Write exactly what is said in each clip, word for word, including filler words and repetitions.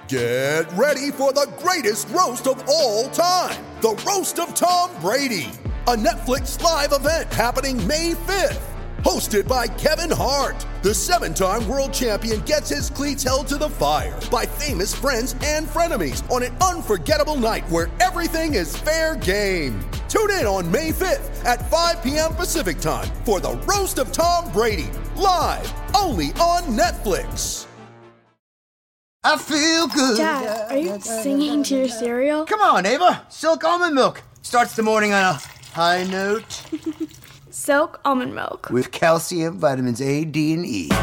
Get ready for the greatest roast of all time, the Roast of Tom Brady, a Netflix live event happening May fifth. Hosted by Kevin Hart, the seven-time world champion gets his cleats held to the fire by famous friends and frenemies on an unforgettable night where everything is fair game. Tune in on May fifth at five p.m. Pacific time for the Roast of Tom Brady, live only on Netflix. I feel good. Dad, are you singing to your cereal? Come on, Ava. Silk almond milk starts the morning on a high note. Silk almond milk. With calcium, vitamins A, D, and E.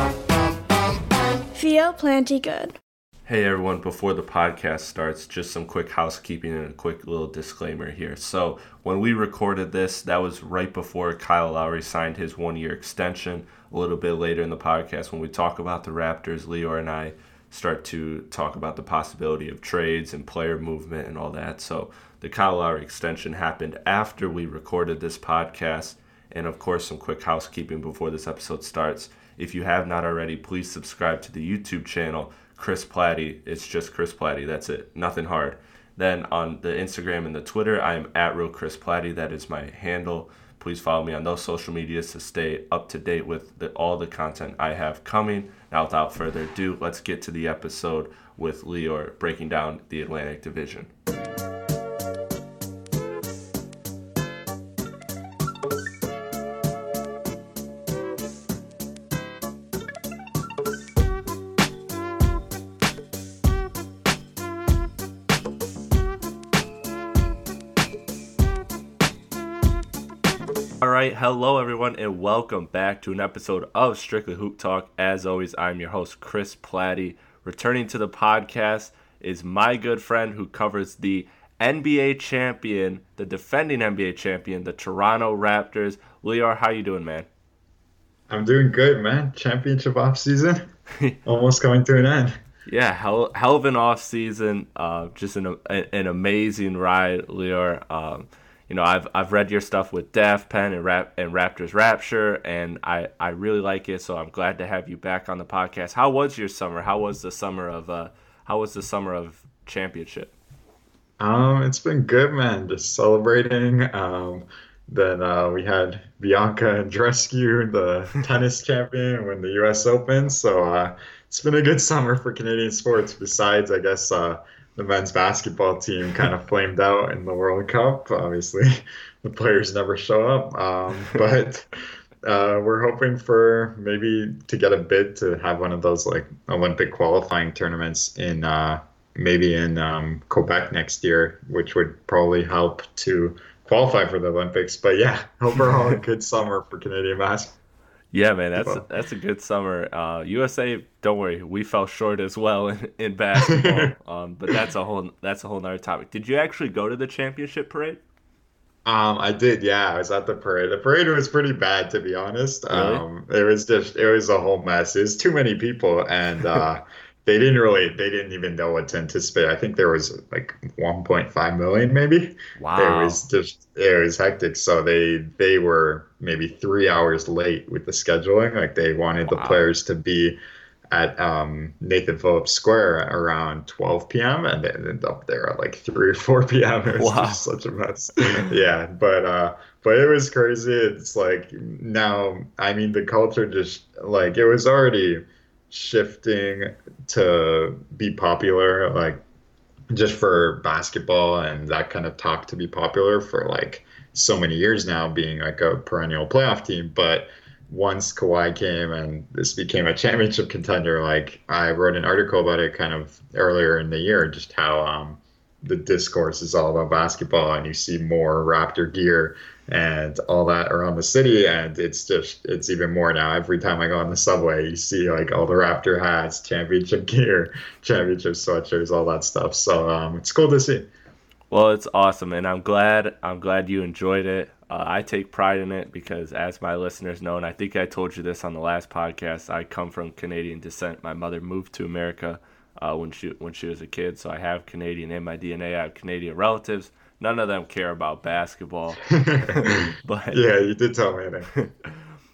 Feel plenty good. Hey everyone, before the podcast starts, just some quick housekeeping and a quick little disclaimer here. So when we recorded this, that was right before Kyle Lowry signed his one-year extension. A little bit later in the podcast, when we talk about the Raptors, Lior and I start to talk about the possibility of trades and player movement and all that. So the Kyle Lowry extension happened after we recorded this podcast. And of course, some quick housekeeping before this episode starts. If you have not already, please subscribe to the YouTube channel, Chris Platty. It's just Chris Platty. That's it. Nothing hard. Then on the Instagram and the Twitter, I am at Real Chris Platty. That is my handle. Please follow me on those social medias to stay up to date with the, all the content I have coming. Now, without further ado, let's get to the episode with Lior breaking down the Atlantic Division. Alright, hello everyone, and welcome back to an episode of Strictly Hoop Talk. As always, I'm your host, Chris Platty. Returning to the podcast is my good friend who covers the N B A champion, the defending N B A champion, the Toronto Raptors. Lior, how you doing, man? I'm doing good, man. Championship off season, almost coming to an end. Yeah, hell, hell of an off season. Uh, just an an amazing ride, Lior. Um, You know, I've I've read your stuff with Daft Pen and Rap and Raptors Rapture, and I, I really like it. So I'm glad to have you back on the podcast. How was your summer? How was the summer of uh How was the summer of championship? Um, it's been good, man. Just celebrating. Um, then uh, we had Bianca Andreescu, the tennis champion, win the U S Open. So uh, it's been a good summer for Canadian sports. Besides, I guess. Uh, The men's basketball team kind of flamed out in the World Cup. Obviously, the players never show up. Um, but uh, we're hoping for maybe to get a bid to have one of those like Olympic qualifying tournaments in uh, maybe in um, Quebec next year, which would probably help to qualify for the Olympics. But yeah, overall, a good summer for Canadian basketball. Yeah, man, that's a, that's a good summer. Uh, U S A, don't worry, we fell short as well in, in basketball. um, but that's a whole that's a whole nother topic. Did you actually go to the championship parade? Um, I did, yeah. I was at the parade. The parade was pretty bad, to be honest. Really? Um, it was just it was a whole mess. It was too many people, and uh, they didn't really they didn't even know what to anticipate. I think there was like one point five million, maybe. Wow. It was just it was hectic. So they they were maybe three hours late with the scheduling. Like they wanted Wow. the players to be at um, Nathan Phillips Square around twelve p.m. and they ended up there at like three or four p.m. It was Wow. just such a mess. Yeah, but uh, but it was crazy. It's like now, I mean, the culture just like it was already shifting to be popular, like just for basketball and that kind of talk to be popular for like so many years now, being like a perennial playoff team. But once Kawhi came and this became a championship contender, like I wrote an article about it kind of earlier in the year, just how um, the discourse is all about basketball and you see more Raptor gear and all that around the city. And it's just, it's even more now. Every time I go on the subway, you see like all the Raptor hats, championship gear, championship sweatshirts, all that stuff. So um, it's cool to see. Well, it's awesome, and I'm glad I'm glad you enjoyed it. Uh, I take pride in it because, as my listeners know, and I think I told you this on the last podcast, I come from Canadian descent. My mother moved to America uh, when she when she was a kid, so I have Canadian in my D N A. I have Canadian relatives. None of them care about basketball. but yeah, you did tell me that.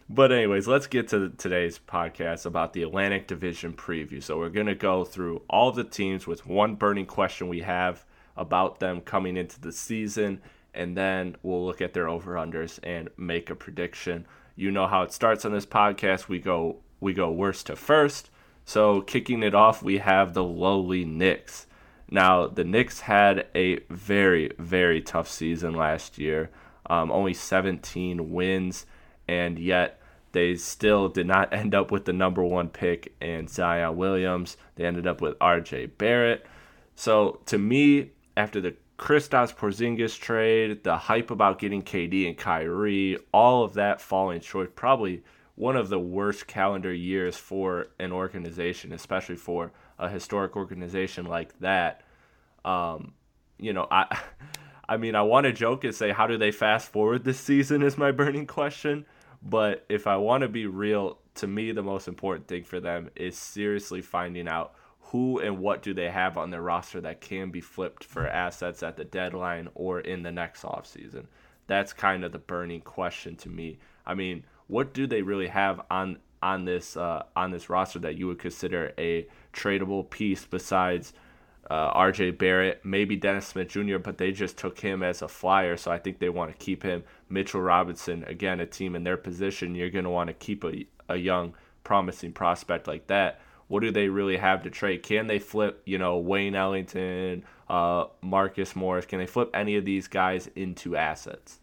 But anyways, let's get to today's podcast about the Atlantic Division preview. So we're going to go through all of the teams with one burning question we have about them coming into the season, and then we'll look at their over-unders and make a prediction. You know how it starts on this podcast. We go we go worst to first. So kicking it off, we have the lowly Knicks. Now, the Knicks had a very, very tough season last year. Um, only seventeen wins, and yet they still did not end up with the number one pick in Zion Williams. They ended up with R J Barrett. So to me, after the Kristaps Porzingis trade, the hype about getting K D and Kyrie, all of that falling short, probably one of the worst calendar years for an organization, especially for a historic organization like that. Um, you know, I I mean, I want to joke and say, how do they fast forward this season is my burning question. But if I want to be real, to me, the most important thing for them is seriously finding out who and what do they have on their roster that can be flipped for assets at the deadline or in the next offseason. That's kind of the burning question to me. I mean, what do they really have on on this uh, on this roster that you would consider a tradable piece besides uh, R J Barrett, maybe Dennis Smith Junior, but they just took him as a flyer, so I think they want to keep him. Mitchell Robinson, again, a team in their position, you're going to want to keep a, a young, promising prospect like that. What do they really have to trade? Can they flip, you know, Wayne Ellington, uh, Marcus Morris? Can they flip any of these guys into assets?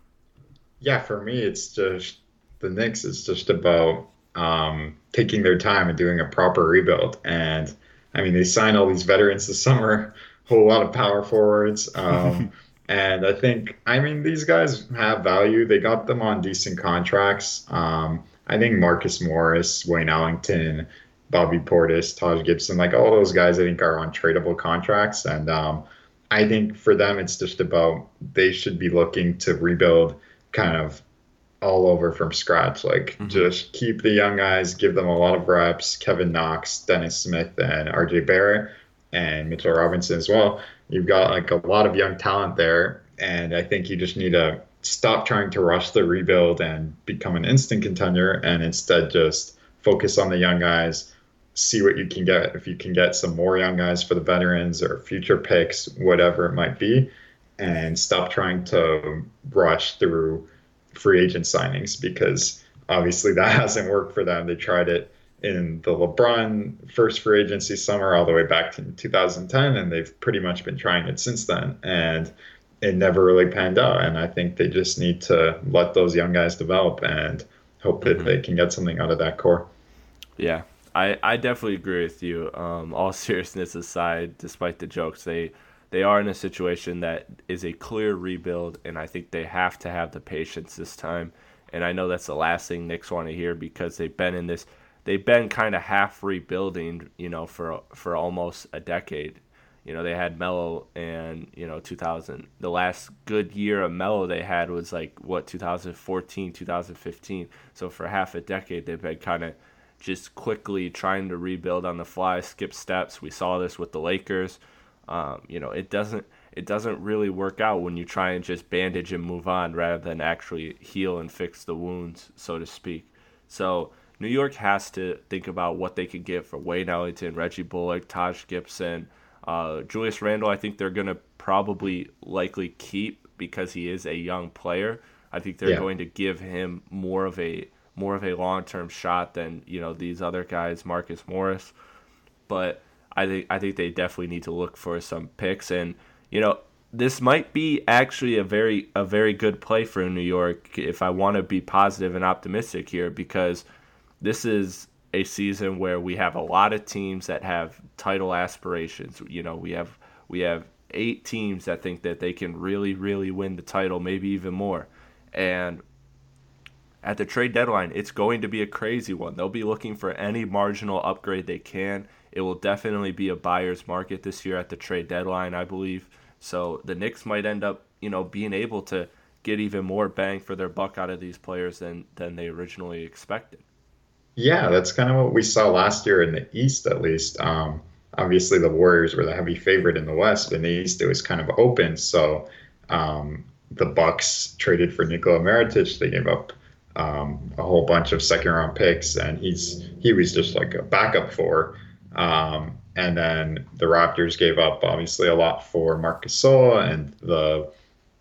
Yeah, for me, it's just the Knicks is just about um, taking their time and doing a proper rebuild. And I mean, they signed all these veterans this summer, a whole lot of power forwards. Um, and I think, I mean, these guys have value. They got them on decent contracts. Um, I think Marcus Morris, Wayne Ellington, Bobby Portis, Taj Gibson, like all those guys I think are on tradable contracts. And um, I think for them, it's just about they should be looking to rebuild kind of all over from scratch. Like mm-hmm. just keep the young guys, give them a lot of reps. Kevin Knox, Dennis Smith, and R J Barrett, and Mitchell Robinson as well. You've got like a lot of young talent there. And I think you just need to stop trying to rush the rebuild and become an instant contender and instead just focus on the young guys. See what you can get. If you can get some more young guys for the veterans or future picks, whatever it might be, and stop trying to rush through free agent signings because obviously that hasn't worked for them. They tried it in the LeBron first free agency summer all the way back to two thousand ten, and they've pretty much been trying it since then, and it never really panned out. And I think they just need to let those young guys develop and hope that mm-hmm. they can get something out of that core. Yeah. I, I definitely agree with you. Um, all seriousness aside, despite the jokes, they they are in a situation that is a clear rebuild, and I think they have to have the patience this time. And I know that's the last thing Knicks want to hear because they've been in this, they've been kind of half rebuilding, you know, for for almost a decade. You know, they had Melo, and you know, two thousand. The last good year of Melo they had was like what two thousand fourteen, two thousand fifteen. So for half a decade, they've been kind of just quickly trying to rebuild on the fly, skip steps. We saw this with the Lakers. Um, you know, it doesn't it doesn't really work out when you try and just bandage and move on rather than actually heal and fix the wounds, so to speak. So New York has to think about what they could get for Wayne Ellington, Reggie Bullock, Taj Gibson, uh, Julius Randle. I think they're going to probably likely keep because he is a young player. I think they're yeah. going to give him more of a more of a long-term shot than, you know, these other guys, Marcus Morris. But I think I think they definitely need to look for some picks. And, you know, this might be actually a very a very good play for New York if I want to be positive and optimistic here, because this is a season where we have a lot of teams that have title aspirations. You know, we have we have eight teams that think that they can really, really win the title, maybe even more. And at the trade deadline, it's going to be a crazy one. They'll be looking for any marginal upgrade they can. It will definitely be a buyer's market this year at the trade deadline, I believe. So the Knicks might end up, you know, being able to get even more bang for their buck out of these players than, than they originally expected. Yeah, that's kind of what we saw last year in the East, at least. Um, obviously, the Warriors were the heavy favorite in the West, but in the East, it was kind of open. So um, the Bucks traded for Nikola Mirotic. They gave up um, a whole bunch of second round picks, and he's he was just like a backup for. Um, and then the Raptors gave up obviously a lot for Marc Gasol, and the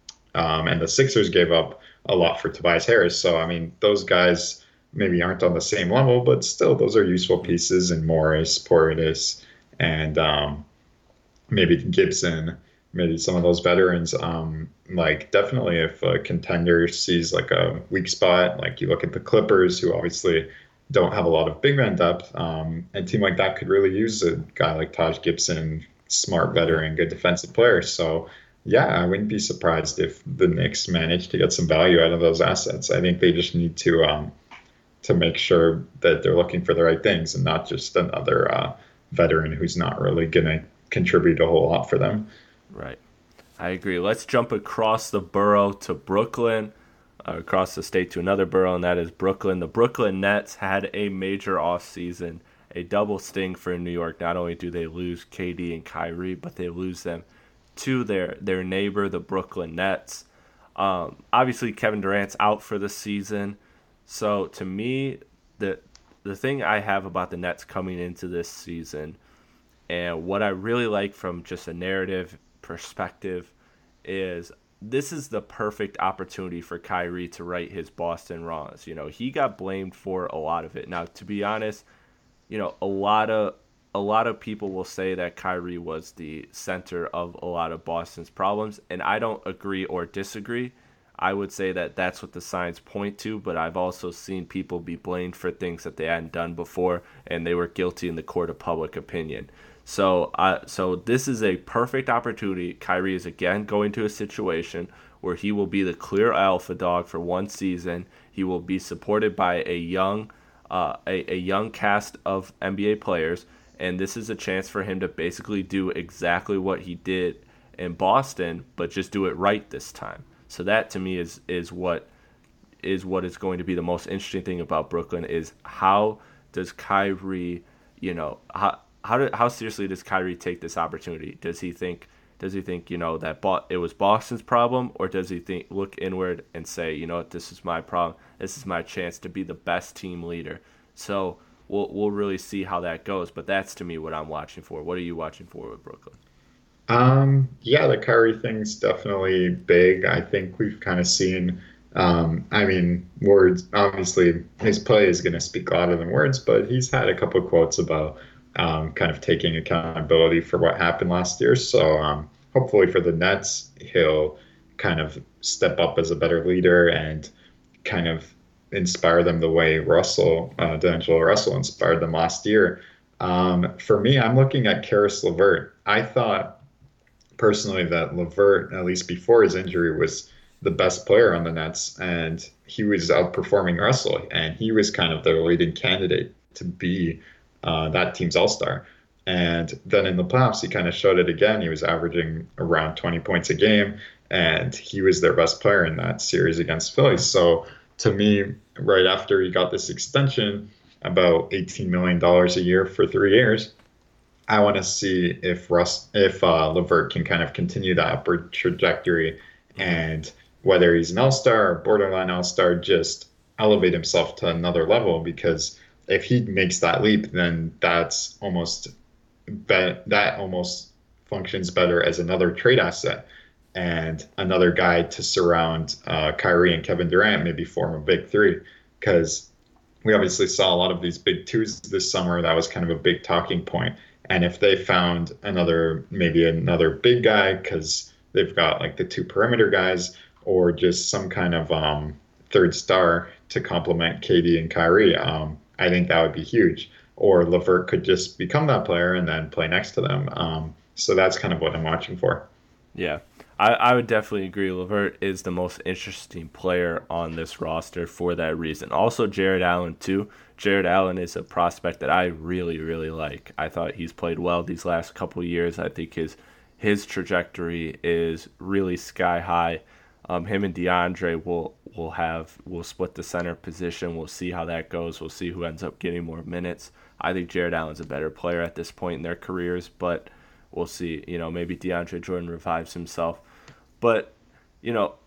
um, and the Sixers gave up a lot for Tobias Harris. So I mean, those guys maybe aren't on the same level, but still, those are useful pieces. And Morris, Portis, and um, maybe Gibson, maybe some of those veterans. Um, like definitely, if a contender sees like a weak spot, like you look at the Clippers, who obviously don't have a lot of big man depth, um, and a team like that could really use a guy like Taj Gibson, smart veteran, good defensive player. So yeah, I wouldn't be surprised if the Knicks manage to get some value out of those assets. I think they just need to um, to make sure that they're looking for the right things and not just another uh, veteran who's not really going to contribute a whole lot for them. Right. I agree. Let's jump across the borough to Brooklyn, uh, across the state to another borough, and that is Brooklyn. The Brooklyn Nets had a major offseason, a double sting for New York. Not only do they lose K D and Kyrie, but they lose them to their, their neighbor, the Brooklyn Nets. Um, obviously, Kevin Durant's out for the season. So to me, the the thing I have about the Nets coming into this season, and what I really like from just a narrative perspective, is this is the perfect opportunity for Kyrie to right his Boston wrongs. You know, he got blamed for a lot of it. Now, to be honest, you know, a lot of a lot of people will say that Kyrie was the center of a lot of Boston's problems, and I don't agree or disagree. I would say that that's what the signs point to, but I've also seen people be blamed for things that they hadn't done before, and they were guilty in the court of public opinion. So, uh, so this is a perfect opportunity. Kyrie is again going to a situation where he will be the clear alpha dog for one season. He will be supported by a young, uh, a, a young cast of N B A players, and this is a chance for him to basically do exactly what he did in Boston, but just do it right this time. So that to me is is what is what is going to be the most interesting thing about Brooklyn, is how does Kyrie, you know, how how do, how seriously does Kyrie take this opportunity? Does he think does he think you know that Bo- it was Boston's problem, or does he think look inward and say, you know what, this is my problem, this is my chance to be the best team leader? So we'll we'll really see how that goes. But that's to me what I'm watching for. What are you watching for with Brooklyn? Um, yeah, the Kyrie thing's definitely big. I think we've kind of seen, um, I mean, words, obviously his play is going to speak louder than words, but he's had a couple of quotes about um, kind of taking accountability for what happened last year. So um, hopefully for the Nets, he'll kind of step up as a better leader and kind of inspire them the way Russell, uh, D'Angelo Russell inspired them last year. Um, for me, I'm looking at Karis LeVert. I thought personally that LeVert, at least before his injury, was the best player on the Nets, and he was outperforming Russell, and he was kind of their leading candidate to be uh, that team's all-star. And then in the playoffs, he kind of showed it again. He was averaging around twenty points a game, and he was their best player in that series against Philly. So to me, right after he got this extension, about eighteen million dollars a year for three years, I want to see if Russ, if uh, LeVert can kind of continue that upward trajectory, and whether he's an all-star or borderline all-star, just elevate himself to another level. Because if he makes that leap, then that's almost be- that almost functions better as another trade asset and another guy to surround uh, Kyrie and Kevin Durant, maybe form a big three. Because we obviously saw a lot of these big twos this summer. That was kind of a big talking point. And if they found another, maybe another big guy, because they've got like the two perimeter guys, or just some kind of um, third star to complement K D and Kyrie, um, I think that would be huge. Or LeVert could just become that player and then play next to them. Um, so that's kind of what I'm watching for. Yeah, I, I would definitely agree. LeVert is the most interesting player on this roster for that reason. Also, Jared Allen, too. Jared Allen is a prospect that I really, really like. I thought he's played well these last couple of years. I think his his trajectory is really sky high. Um, him and DeAndre will will have will split the center position. We'll see how that goes. We'll see who ends up getting more minutes. I think Jared Allen's a better player at this point in their careers, but we'll see. You know, maybe DeAndre Jordan revives himself. But, you know,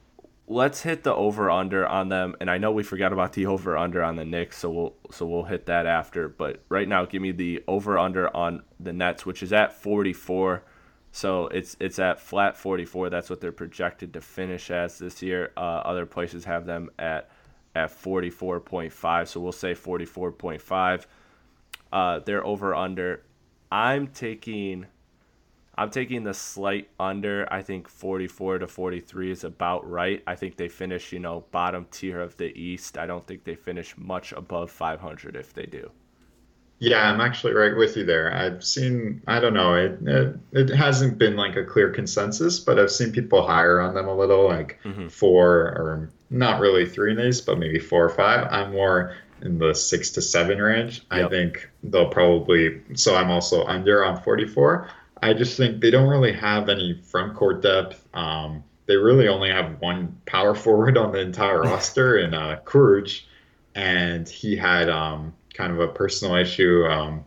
let's hit the over-under on them. And I know we forgot about the over-under on the Knicks, so we'll so we'll hit that after. But right now, give me the over-under on the Nets, which is at forty-four. So it's it's at flat forty-four. That's what they're projected to finish as this year. Uh, other places have them at at forty-four point five. So we'll say forty-four point five. Uh, they're over-under. I'm taking... I'm taking the slight under. I think forty-four to forty-three is about right. I think they finish, you know, bottom tier of the East. I don't think they finish much above five hundred if they do. Yeah, I'm actually right with you there. I've seen, I don't know, it, it, it hasn't been like a clear consensus, but I've seen people higher on them a little, like mm-hmm. four or not really three in the East, but maybe four or five. I'm more in the six to seven range. Yep. I think they'll probably, so I'm also under on forty-four. I just think they don't really have any front court depth. Um, they really only have one power forward on the entire roster in uh, Kuruc, and he had um, kind of a personal issue, um,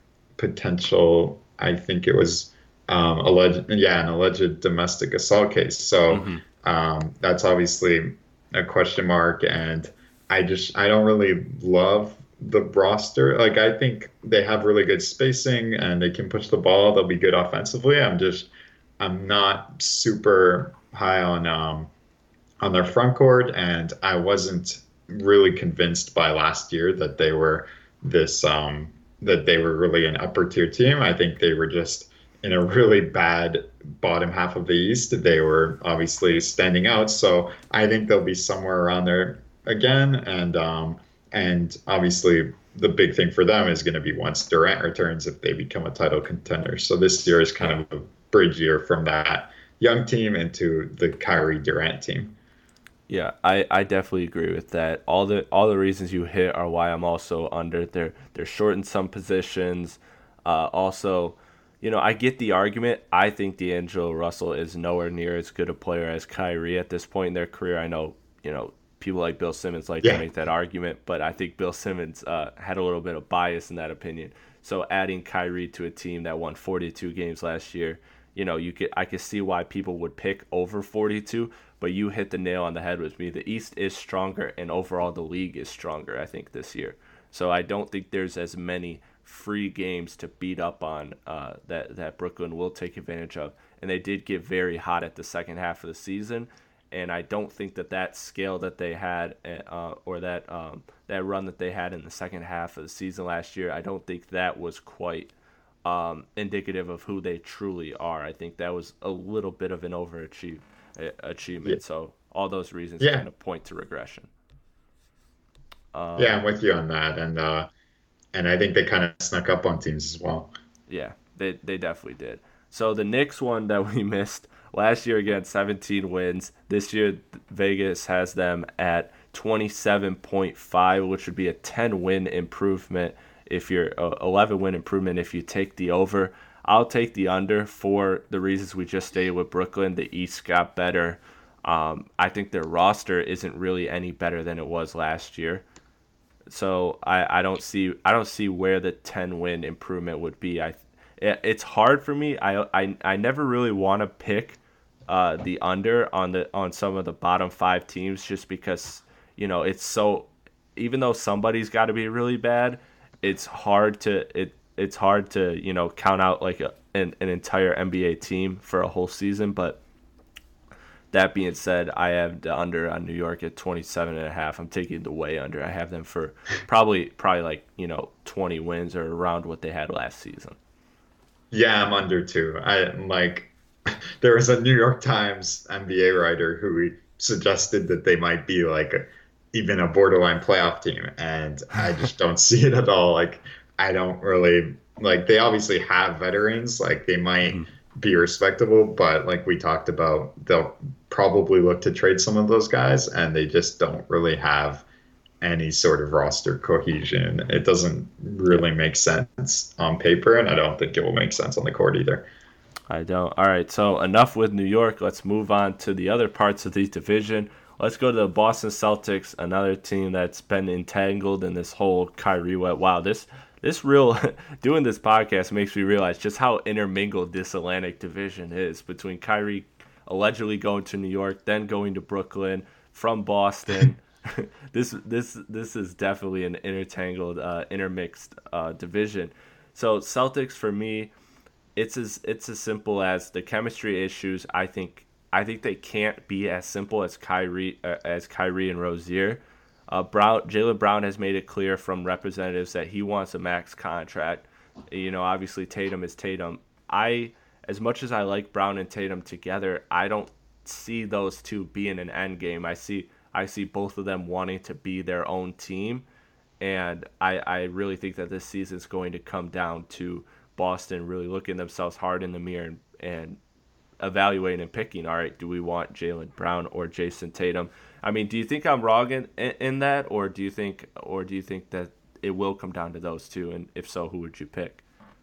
potential. I think it was um, alleged, yeah, an alleged domestic assault case. So mm-hmm. um, that's obviously a question mark, and I just I don't really love the roster. Like, I think they have really good spacing and they can push the ball. They'll be good offensively. I'm just, I'm not super high on, um, on their front court. And I wasn't really convinced by last year that they were this, um, that they were really an upper tier team. I think they were just in a really bad bottom half of the East. They were obviously standing out. So I think they'll be somewhere around there again. And, um, And obviously, the big thing for them is going to be once Durant returns, if they become a title contender. So this year is kind of a bridge year from that young team into the Kyrie Durant team. Yeah, I, I definitely agree with that. All the all the reasons you hit are why I'm also under. They're they're short in some positions. Uh, also, you know, I get the argument. I think D'Angelo Russell is nowhere near as good a player as Kyrie at this point in their career. I know, you know, people like Bill Simmons like yeah. to make that argument, but I think Bill Simmons uh, had a little bit of bias in that opinion. So adding Kyrie to a team that won forty-two games last year, you know, you could I could see why people would pick over forty-two, but you hit the nail on the head with me. The East is stronger, and overall the league is stronger, I think, this year. So I don't think there's as many free games to beat up on uh, that, that Brooklyn will take advantage of. And they did get very hot at the second half of the season. And I don't think that that scale that they had, uh, or that um, that run that they had in the second half of the season last year, I don't think that was quite um, indicative of who they truly are. I think that was a little bit of an overachievement. Yeah. So all those reasons yeah. kind of point to regression. Um, yeah, I'm with you on that, and uh, and I think they kind of snuck up on teams as well. Yeah, they they definitely did. So the Knicks one that we missed. Last year, again, seventeen wins. This year, Vegas has them at twenty-seven point five, which would be a ten-win improvement if you're uh, eleven-win improvement if you take the over. I'll take the under for the reasons we just stated with Brooklyn. The East got better. Um, I think their roster isn't really any better than it was last year. So I, I don't see I don't see where the ten-win improvement would be. I it, it's hard for me. I I I never really want to pick Uh, the under on the on some of the bottom five teams, just because, you know, it's so, even though somebody's got to be really bad, it's hard to it it's hard to you know count out like a, an an entire N B A team for a whole season. But that being said, I have the under on New York at twenty-seven and a half. I'm taking the way under. I have them for probably probably like you know twenty wins, or around what they had last season. Yeah, I'm under too. I like. There was a New York Times N B A writer who suggested that they might be like a, even a borderline playoff team, and I just don't see it at all. Like, I don't really like. They obviously have veterans, like they might mm-hmm. be respectable, but like we talked about, they'll probably look to trade some of those guys, and they just don't really have any sort of roster cohesion. It doesn't really make sense on paper, and I don't think it will make sense on the court either. I don't. All right, so enough with New York. Let's move on to the other parts of the division. Let's go to the Boston Celtics, another team that's been entangled in this whole Kyrie wet. Wow, this this real doing this podcast makes me realize just how intermingled this Atlantic division is between Kyrie, allegedly going to New York, then going to Brooklyn from Boston. this this this is definitely an intertangled, uh, intermixed uh, division. So Celtics for me, it's as it's as simple as the chemistry issues. I think I think they can't be as simple as Kyrie uh, as Kyrie and Rozier. Uh, Brown Jaylen Brown has made it clear from representatives that he wants a max contract. You know, obviously Tatum is Tatum. I as much as I like Brown and Tatum together, I don't see those two being an end game. I see. I see both of them wanting to be their own team, and I, I really think that this season is going to come down to Boston really looking themselves hard in the mirror and, and evaluating and picking, all right, do we want Jaylen Brown or Jason Tatum? I mean, do you think I'm wrong in, in, in that, or do you think or do you think that it will come down to those two, and if so, who would you pick?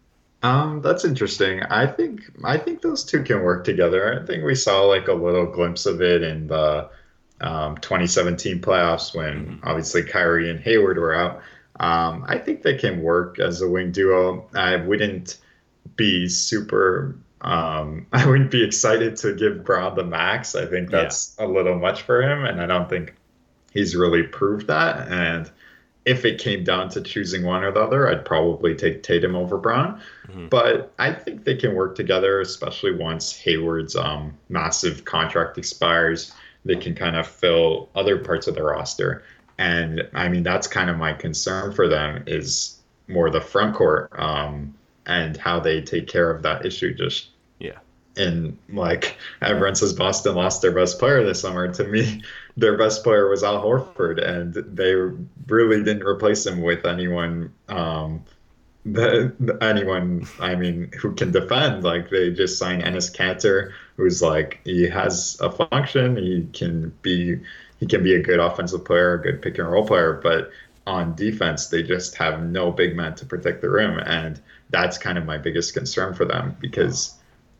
Um, that's interesting. I think I think those two can work together. I think we saw like a little glimpse of it in the Um, twenty seventeen playoffs when mm-hmm. obviously Kyrie and Hayward were out. Um, I think they can work as a wing duo. I wouldn't be super, um, I wouldn't be excited to give Brown the max. I think that's yeah. a little much for him, and I don't think he's really proved that. And if it came down to choosing one or the other, I'd probably take Tatum over Brown. Mm-hmm. But I think they can work together, especially once Hayward's um, massive contract expires. They can kind of fill other parts of the roster. And I mean, that's kind of my concern for them is more the front court um, and how they take care of that issue. Just yeah. And like everyone says, Boston lost their best player this summer. To me, their best player was Al Horford, and they really didn't replace him with anyone. Um, The, anyone, I mean, who can defend. Like they just signed Enes Kanter, who's like he has a function. He can be he can be a good offensive player, a good pick and roll player. But on defense, they just have no big man to protect the rim, and that's kind of my biggest concern for them. Because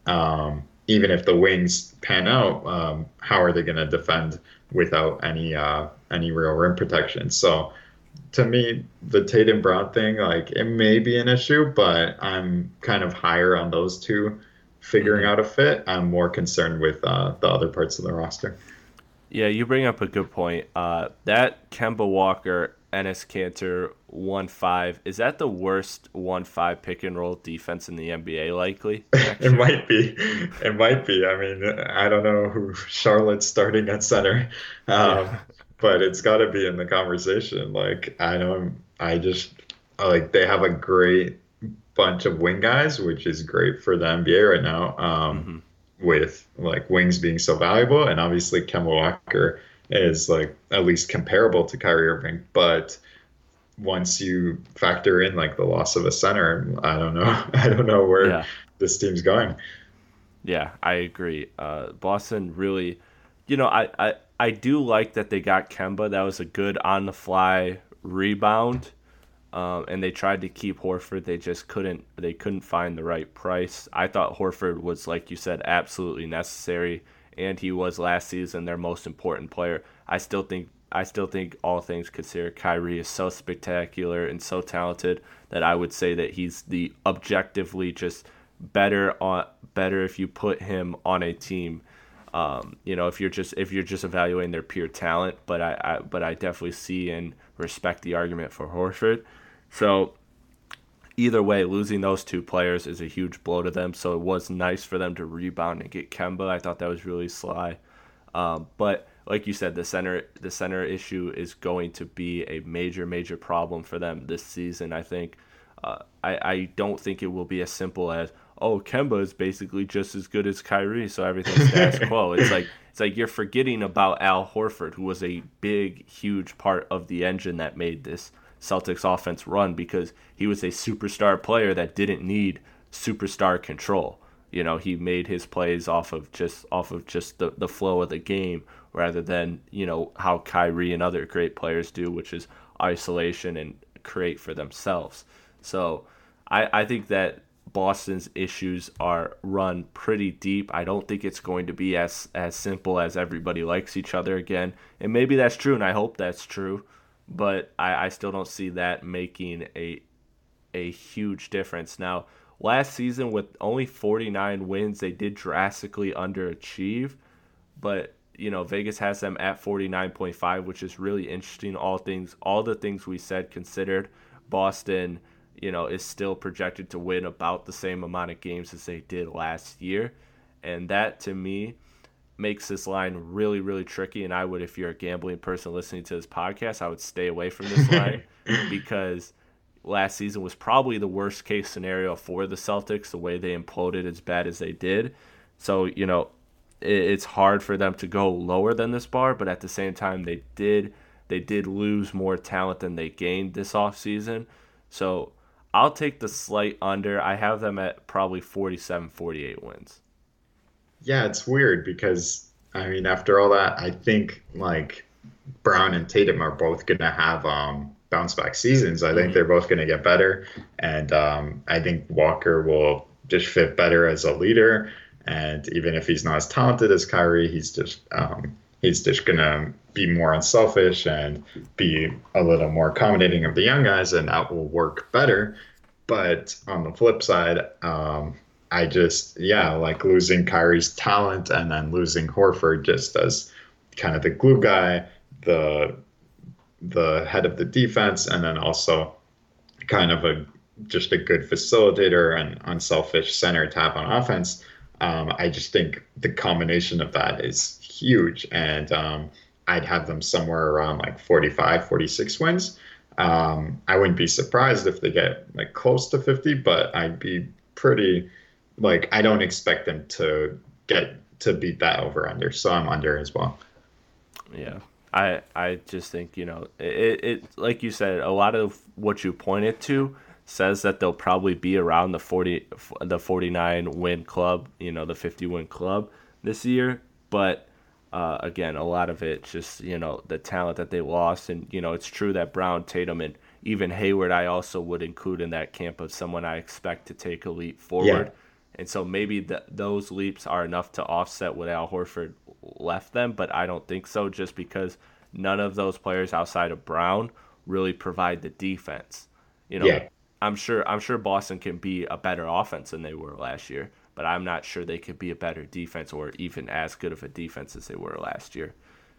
um, even if the wings pan out, um, how are they going to defend without any uh, any real rim protection? So. To me, the Tatum Brown thing, like it may be an issue, but I'm kind of higher on those two figuring mm-hmm. out a fit. I'm more concerned with uh, the other parts of the roster. Yeah, you bring up a good point. Uh, that Kemba Walker, Enes Kanter, one five, is that the worst one five pick and roll defense in the N B A likely? It might be. It might be. I mean, I don't know who Charlotte's starting at center. Um, yeah. But it's got to be in the conversation. Like, I know I just, like, they have a great bunch of wing guys, which is great for the N B A right now, um, mm-hmm. with, like, wings being so valuable. And obviously, Kemba Walker is, like, at least comparable to Kyrie Irving. But once you factor in, like, the loss of a center, I don't know. I don't know where yeah. this team's going. Yeah, I agree. Uh, Boston really, you know, I, I, I do like that they got Kemba. That was a good on-the-fly rebound, um, and they tried to keep Horford. They just couldn't. They couldn't find the right price. I thought Horford was, like you said, absolutely necessary, and he was last season their most important player. I still think. I still think all things considered, Kyrie is so spectacular and so talented that I would say that he's the objectively just better on better if you put him on a team. Um, you know, if you're just if you're just evaluating their pure talent, but I, I but I definitely see and respect the argument for Horford. So either way, losing those two players is a huge blow to them. So it was nice for them to rebound and get Kemba. I thought that was really sly. Um, but like you said, the center the center issue is going to be a major major problem for them this season. I think. Uh, I I don't think it will be as simple as, oh, Kemba is basically just as good as Kyrie, so everything's status quo. It's like it's like you're forgetting about Al Horford, who was a big, huge part of the engine that made this Celtics offense run, because he was a superstar player that didn't need superstar control. You know, he made his plays off of just off of just the, the flow of the game, rather than, you know, how Kyrie and other great players do, which is isolation and create for themselves. So I, I think that Boston's issues are run pretty deep. I don't think it's going to be as as simple as everybody likes each other again. And maybe that's true, and I hope that's true. But I, I still don't see that making a a huge difference. Now, last season with only forty-nine wins, they did drastically underachieve, but you know, Vegas has them at forty-nine point five, which is really interesting. All things, all the things we said considered, Boston, you know, is still projected to win about the same amount of games as they did last year. And that, to me, makes this line really, really tricky. And I would, if you're a gambling person listening to this podcast, I would stay away from this line because last season was probably the worst case scenario for the Celtics, the way they imploded as bad as they did. So, you know, it's hard for them to go lower than this bar, but at the same time, they did they did lose more talent than they gained this offseason. So I'll take the slight under. I have them at probably forty-seven, forty-eight wins. Yeah, it's weird because, I mean, after all that, I think, like, Brown and Tatum are both going to have um, bounce-back seasons. I think mm-hmm. they're both going to get better, and um, I think Walker will just fit better as a leader. And even if he's not as talented as Kyrie, he's just um, he's just gonna be more unselfish and be a little more accommodating of the young guys, and that will work better. But on the flip side, um, I just yeah like losing Kyrie's talent and then losing Horford just as kind of the glue guy, the the head of the defense, and then also kind of a just a good facilitator and unselfish center tap on offense. Um, I just think the combination of that is huge, and um, I'd have them somewhere around like forty-five, forty-six wins. Um, I wouldn't be surprised if they get like close to fifty, but I'd be pretty like I don't expect them to get to beat that over under, so I'm under as well. Yeah, I I just think you know it it like you said, a lot of what you pointed to says that they'll probably be around the forty, the forty-nine win club, you know, the fifty win club this year. But uh, again, a lot of it just, you know, the talent that they lost. And, you know, it's true that Brown, Tatum, and even Hayward, I also would include in that camp of someone I expect to take a leap forward. Yeah. And so maybe the, those leaps are enough to offset what Al Horford left them. But I don't think so, just because none of those players outside of Brown really provide the defense. You know, yeah. I'm sure I'm sure Boston can be a better offense than they were last year, but I'm not sure they could be a better defense or even as good of a defense as they were last year.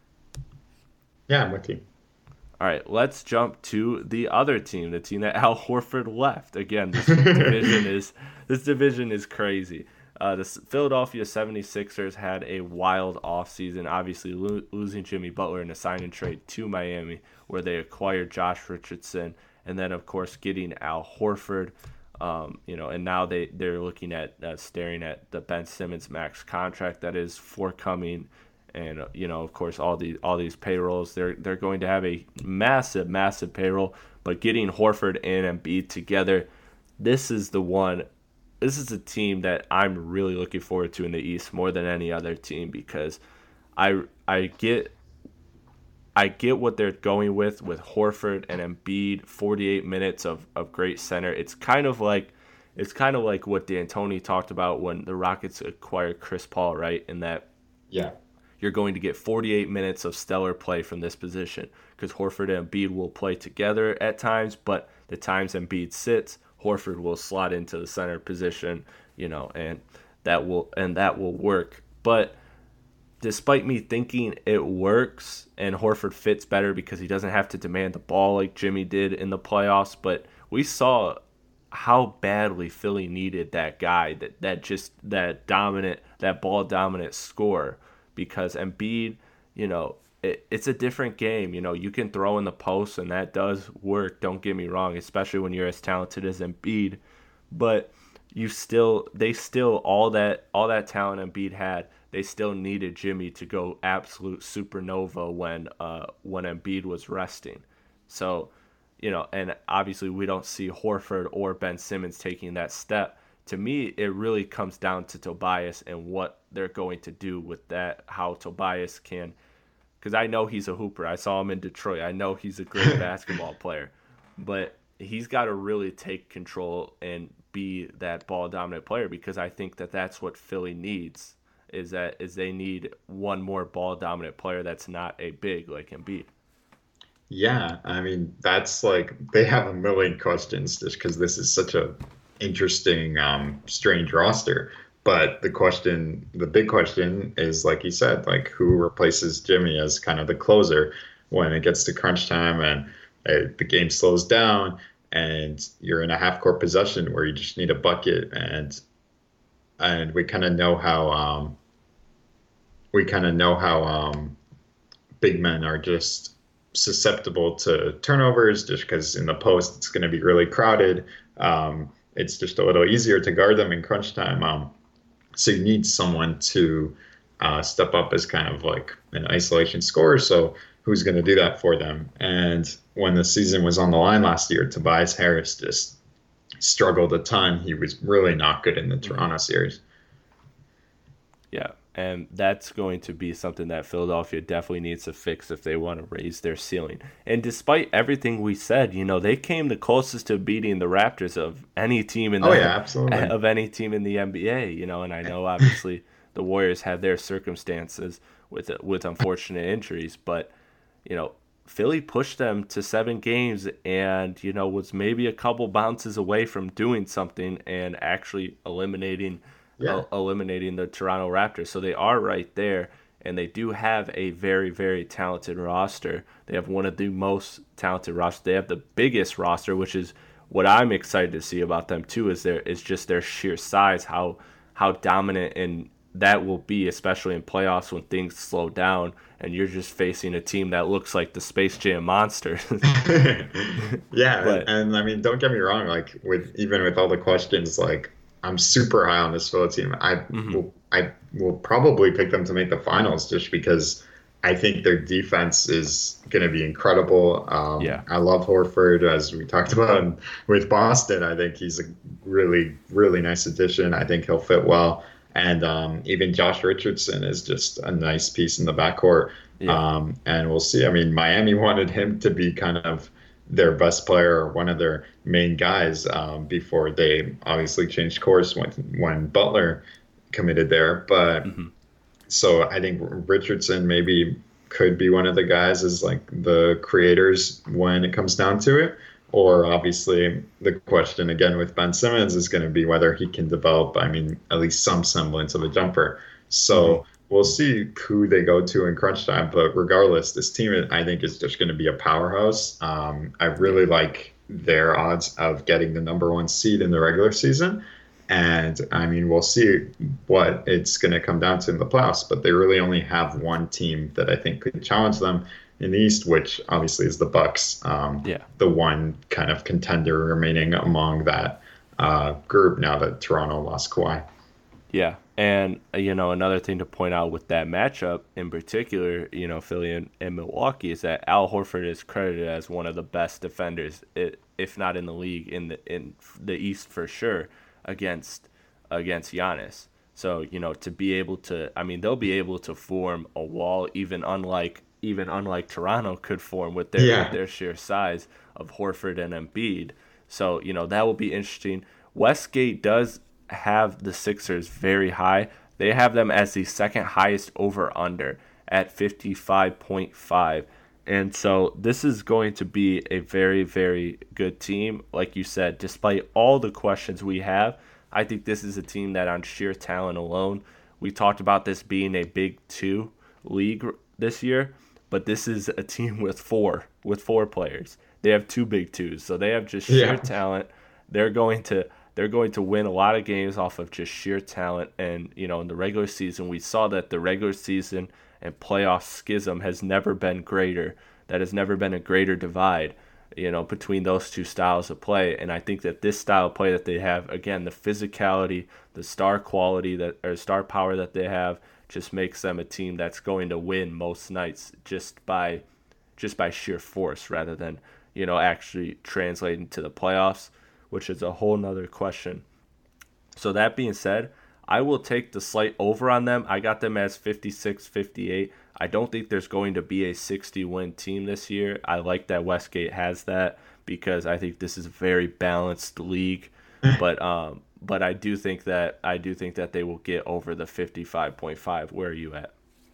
Yeah, I'm with you. All right, let's jump to the other team, the team that Al Horford left. Again, this division is this division is crazy. Uh, the Philadelphia seventy-sixers had a wild offseason, obviously lo- losing Jimmy Butler in a sign and trade to Miami, where they acquired Josh Richardson. And then, of course, getting Al Horford, um, you know, and now they, they're looking at uh, staring at the Ben Simmons max contract that is forthcoming. And, uh, you know, of course, all these all these payrolls, they're they're going to have a massive, massive payroll. But getting Horford and Embiid together, this is the one, this is a team that I'm really looking forward to in the East more than any other team, because I I get... I get what they're going with with Horford and Embiid, forty-eight minutes of, of great center. It's kind of like it's kind of like what D'Antoni talked about when the Rockets acquired Chris Paul, right? In that yeah, you're going to get forty-eight minutes of stellar play from this position, because Horford and Embiid will play together at times, but the times Embiid sits, Horford will slot into the center position, you know, and that will and that will work. But despite me thinking it works and Horford fits better because he doesn't have to demand the ball like Jimmy did in the playoffs, but we saw how badly Philly needed that guy, that, that just that dominant, that ball dominant scorer, because Embiid, you know, it, it's a different game. You know, you can throw in the post and that does work, don't get me wrong, especially when you're as talented as Embiid, but you still, they still, all that, all that talent Embiid had, they still needed Jimmy to go absolute supernova when uh, when Embiid was resting. So, you know, and obviously we don't see Horford or Ben Simmons taking that step. To me, it really comes down to Tobias and what they're going to do with that, how Tobias can, because I know he's a hooper. I saw him in Detroit. I know he's a great basketball player, but he's got to really take control and be that ball dominant player, because I think that that's what Philly needs. Is that is they need one more ball dominant player that's not a big like Embiid. Yeah, I mean that's like they have a million questions just because this is such a interesting, um, strange roster. But the question, the big question is, like you said, like who replaces Jimmy as kind of the closer when it gets to crunch time and uh, the game slows down and you're in a half court possession where you just need a bucket. And and we kind of know how um, we kind of know how um, big men are just susceptible to turnovers, just because in the post it's going to be really crowded. Um, it's just a little easier to guard them in crunch time. Um, so you need someone to uh, step up as kind of like an isolation scorer. So who's going to do that for them? And when the season was on the line last year, Tobias Harris just struggled a ton. He was really not good in the Toronto series. Yeah, and that's going to be something that Philadelphia definitely needs to fix if they want to raise their ceiling. And despite everything we said, you know, they came the closest to beating the Raptors of any team in the oh, yeah, absolutely. of any team in the N B A, you know, and I know obviously the Warriors had their circumstances with with unfortunate injuries, but you know, Philly pushed them to seven games and, you know, was maybe a couple bounces away from doing something and actually eliminating yeah. uh, eliminating the Toronto Raptors. So they are right there, and they do have a very, very talented roster. They have one of the most talented rosters. They have the biggest roster, which is what I'm excited to see about them too, is their is just their sheer size, how how dominant and that will be, especially in playoffs when things slow down and you're just facing a team that looks like the Space Jam monster. yeah, but, and I mean, don't get me wrong. Like with even with all the questions, like I'm super high on this Philly team. I mm-hmm. will, I will probably pick them to make the finals just because I think their defense is going to be incredible. Um, yeah, I love Horford, as we talked about with Boston. I think he's a really, really nice addition. I think he'll fit well. And um, even Josh Richardson is just a nice piece in the backcourt. Yeah. Um, and we'll see. I mean, Miami wanted him to be kind of their best player or one of their main guys um, before they obviously changed course when, when Butler committed there. But mm-hmm. so I think Richardson maybe could be one of the guys as like the creators when it comes down to it. Or obviously the question again with Ben Simmons is going to be whether he can develop, I mean, at least some semblance of a jumper. So mm-hmm. we'll see who they go to in crunch time. But regardless, this team, I think, is just going to be a powerhouse. Um, I really like their odds of getting the number one seed in the regular season. And, I mean, we'll see what it's going to come down to in the playoffs. But they really only have one team that I think could challenge them in the East, which obviously is the Bucks, um, yeah. the one kind of contender remaining among that uh, group now that Toronto lost Kawhi. Yeah, and uh, you know, another thing to point out with that matchup in particular, you know, Philly and, and Milwaukee, is that Al Horford is credited as one of the best defenders, if not in the league, in the in the East for sure, against against Giannis. So, you know, to be able to, I mean, they'll be able to form a wall, even unlike. even unlike Toronto could form with their yeah. with their sheer size of Horford and Embiid. So, you know, that will be interesting. Westgate does have the Sixers very high. They have them as the second highest over-under at fifty-five point five. And so this is going to be a very, very good team. Like you said, despite all the questions we have, I think this is a team that on sheer talent alone, we talked about this being a Big Two league this year. But this is a team with four, with four players. They have two big twos, so they have just sheer yeah. talent. They're going to they're going to win a lot of games off of just sheer talent. And you know, in the regular season, we saw that the regular season and playoff schism has never been greater. That has never been a greater divide, you know, between those two styles of play. And I think that this style of play that they have, again, the physicality, the star quality that or star power that they have, just makes them a team that's going to win most nights just by just by sheer force rather than, you know, actually translating to the playoffs, which is a whole nother question. So that being said, I will take the slight over on them. I got them as fifty-six fifty-eight. I don't think there's going to be a sixty-win team this year. I like that Westgate has that because I think this is a very balanced league. but um But I do think that I do think that they will get over the fifty-five point five. Where are you at?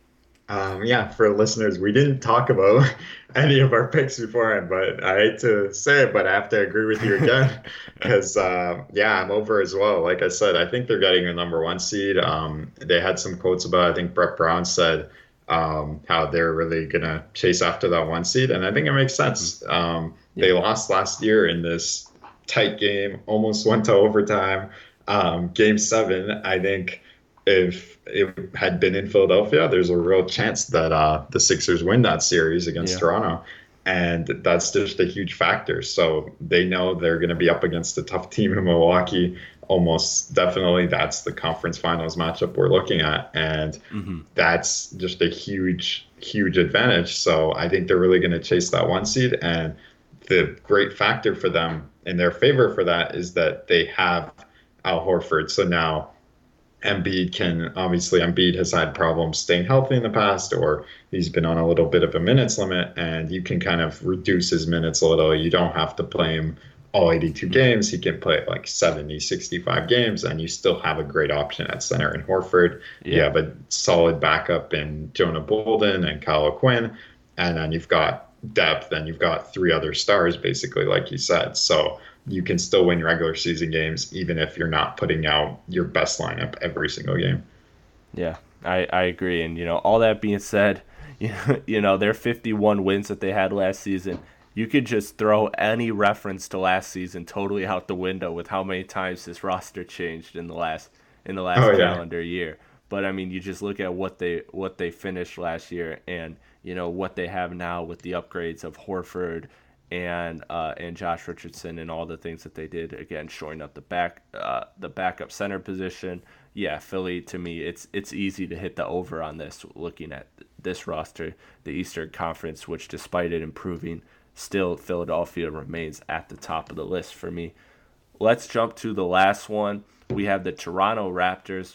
Um, yeah, for listeners, we didn't talk about any of our picks beforehand, but I hate to say it, but I have to agree with you again because, uh, yeah, I'm over as well. Like I said, I think they're getting a number one seed. Um, they had some quotes about, I think Brett Brown said um, how they're really going to chase after that one seed, and I think it makes sense. Um, yeah. They lost last year in this tight game, almost went to overtime. Um, game seven, I think if it had been in Philadelphia, there's a real chance that uh, the Sixers win that series against yeah. Toronto. And that's just a huge factor. So they know they're going to be up against a tough team in Milwaukee. Almost definitely that's the conference finals matchup we're looking at. And mm-hmm. that's just a huge, huge advantage. So I think they're really going to chase that one seed. And the great factor for them in their favor for that is that they have Al Horford. So now Embiid can, obviously Embiid has had problems staying healthy in the past, or he's been on a little bit of a minutes limit, and you can kind of reduce his minutes a little. You don't have to play him all eighty-two games. He can play like seventy, sixty-five games, and you still have a great option at center in Horford. Yeah. You have a solid backup in Jonah Bolden and Kyle O'Quinn, and then you've got depth, and you've got three other stars, basically, like you said. So you can still win regular season games, even if you're not putting out your best lineup every single game. Yeah, I, I agree. And, you know, all that being said, you know, you know, their fifty-one wins that they had last season, you could just throw any reference to last season totally out the window with how many times this roster changed in the last in the last oh, yeah. calendar year. But, I mean, you just look at what they what they finished last year and, you know, what they have now with the upgrades of Horford and uh, and Josh Richardson and all the things that they did, again, shoring up the back uh, the backup center position. Yeah, Philly, to me, it's it's easy to hit the over on this, looking at this roster, the Eastern Conference, which despite it improving, still Philadelphia remains at the top of the list for me. Let's jump to the last one. We have the Toronto Raptors,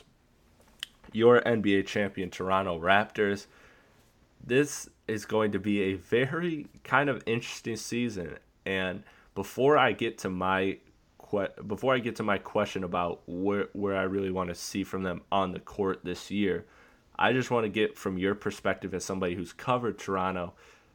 your N B A champion Toronto Raptors. This is going to be a very kind of interesting season, and before I get to my que- before I get to my question about where where I really want to see from them on the court this year, I just want to get from your perspective as somebody who's covered Toronto.